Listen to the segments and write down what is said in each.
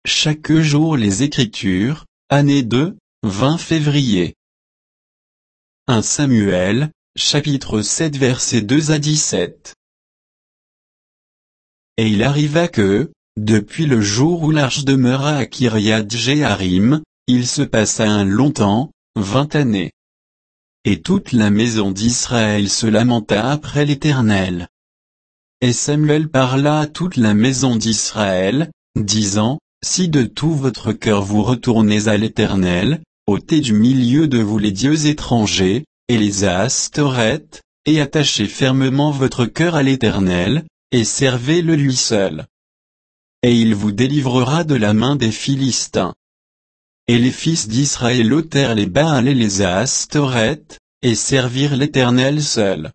chaque jour les Écritures, année 2, 20 février. 1 Samuel, chapitre 7 versets 2 à 17. Et il arriva que, depuis le jour où l'arche demeura à Kiriath Jéarim, il se passa un long temps, 20 années. Et toute la maison d'Israël se lamenta après l'Éternel. Et Samuel parla à toute la maison d'Israël, disant, si de tout votre cœur vous retournez à l'Éternel, ôtez du milieu de vous les dieux étrangers, et les astorètes, et attachez fermement votre cœur à l'Éternel, et servez-le lui seul. Et il vous délivrera de la main des Philistins. Et les fils d'Israël ôtèrent les Baals et les astorètes, et servirent l'Éternel seul.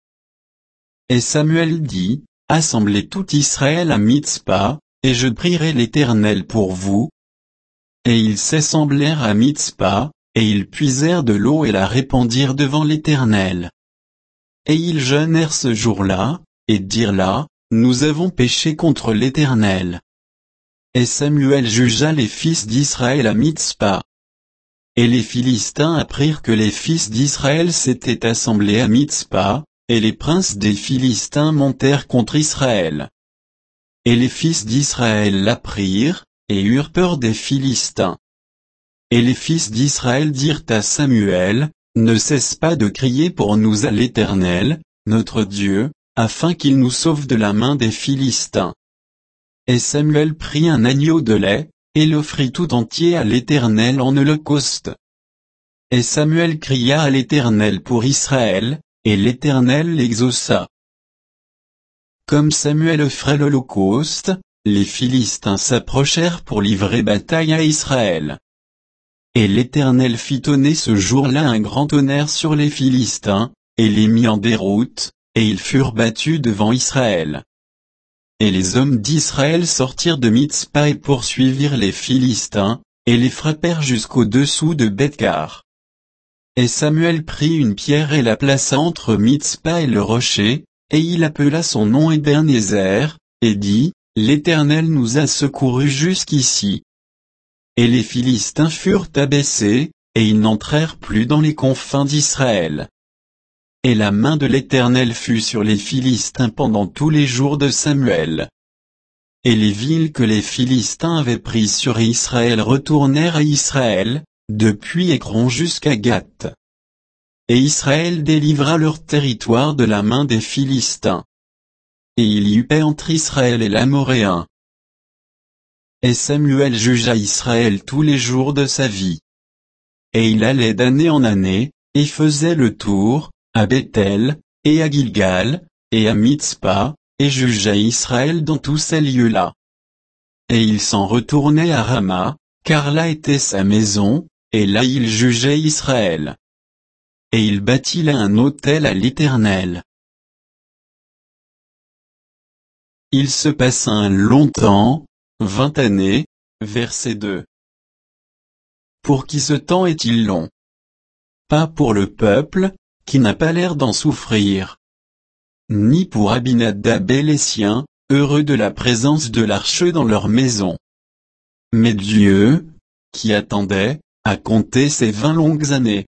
Et Samuel dit, assemblez tout Israël à Mitzpa, et je prierai l'Éternel pour vous. Et ils s'assemblèrent à Mitzpa, et ils puisèrent de l'eau et la répandirent devant l'Éternel. Et ils jeûnèrent ce jour-là, et dirent là, nous avons péché contre l'Éternel. Et Samuel jugea les fils d'Israël à Mitzpa. Et les Philistins apprirent que les fils d'Israël s'étaient assemblés à Mitzpa, et les princes des Philistins montèrent contre Israël. Et les fils d'Israël l'apprirent, et eurent peur des Philistins. Et les fils d'Israël dirent à Samuel, ne cesse pas de crier pour nous à l'Éternel, notre Dieu, afin qu'il nous sauve de la main des Philistins. Et Samuel prit un agneau de lait, et l'offrit tout entier à l'Éternel en holocauste. Et Samuel cria à l'Éternel pour Israël, et l'Éternel l'exauça. Comme Samuel offrait l'holocauste, les Philistins s'approchèrent pour livrer bataille à Israël. Et l'Éternel fit tonner ce jour-là un grand tonnerre sur les Philistins, et les mit en déroute, et ils furent battus devant Israël. Et les hommes d'Israël sortirent de Mitzpa et poursuivirent les Philistins, et les frappèrent jusqu'au-dessous de Bethkar. Et Samuel prit une pierre et la plaça entre Mitzpa et le rocher, et il appela son nom Ebenezer, et dit, l'Éternel nous a secourus jusqu'ici. Et les Philistins furent abaissés, et ils n'entrèrent plus dans les confins d'Israël. Et la main de l'Éternel fut sur les Philistins pendant tous les jours de Samuel. Et les villes que les Philistins avaient prises sur Israël retournèrent à Israël, depuis Écron jusqu'à Gath. Et Israël délivra leur territoire de la main des Philistins. Et il y eut paix entre Israël et l'Amoréen. Et Samuel jugea Israël tous les jours de sa vie. Et il allait d'année en année, et faisait le tour, à Bethel, et à Gilgal, et à Mitzpa, et jugea Israël dans tous ces lieux-là. Et il s'en retournait à Rama, car là était sa maison, et là il jugeait Israël. Et il bâtit là un autel à l'Éternel. Il se passa un long temps, 20 années, verset 2. Pour qui ce temps est-il long? Pas pour le peuple, qui n'a pas l'air d'en souffrir. Ni pour Abinadab et les siens, heureux de la présence de l'arche dans leur maison. Mais Dieu, qui attendait, a compté ces 20 longues années.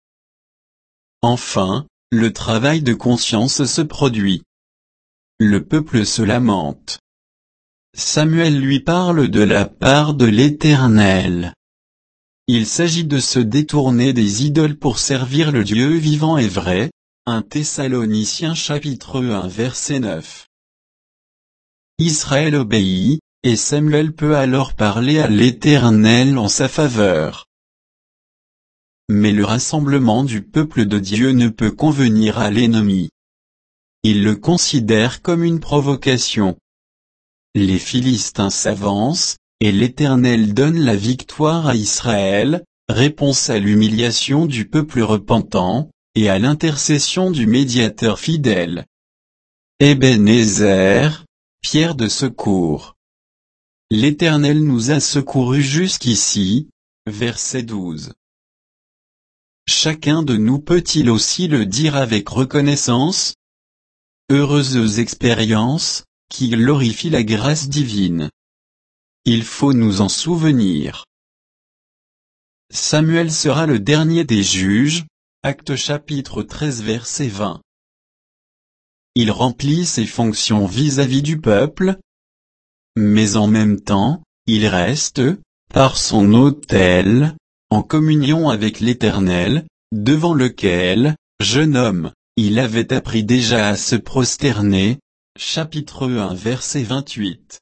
Enfin, le travail de conscience se produit. Le peuple se lamente. Samuel lui parle de la part de l'Éternel. Il s'agit de se détourner des idoles pour servir le Dieu vivant et vrai. 1 Thessaloniciens chapitre 1 verset 9. Israël obéit, et Samuel peut alors parler à l'Éternel en sa faveur. Mais le rassemblement du peuple de Dieu ne peut convenir à l'ennemi. Il le considère comme une provocation. Les Philistins s'avancent, et l'Éternel donne la victoire à Israël, réponse à l'humiliation du peuple repentant, et à l'intercession du médiateur fidèle. Ebenezer, pierre de secours. L'Éternel nous a secourus jusqu'ici, verset 12. Chacun de nous peut-il aussi le dire avec reconnaissance? Heureuses expériences, qui glorifient la grâce divine. il faut nous en souvenir. Samuel sera le dernier des juges, Actes chapitre 13 verset 20. Il remplit ses fonctions vis-à-vis du peuple, mais en même temps, il reste, par son autel, en communion avec l'Éternel, devant lequel, jeune homme, il avait appris déjà à se prosterner. Chapitre 1 verset 28.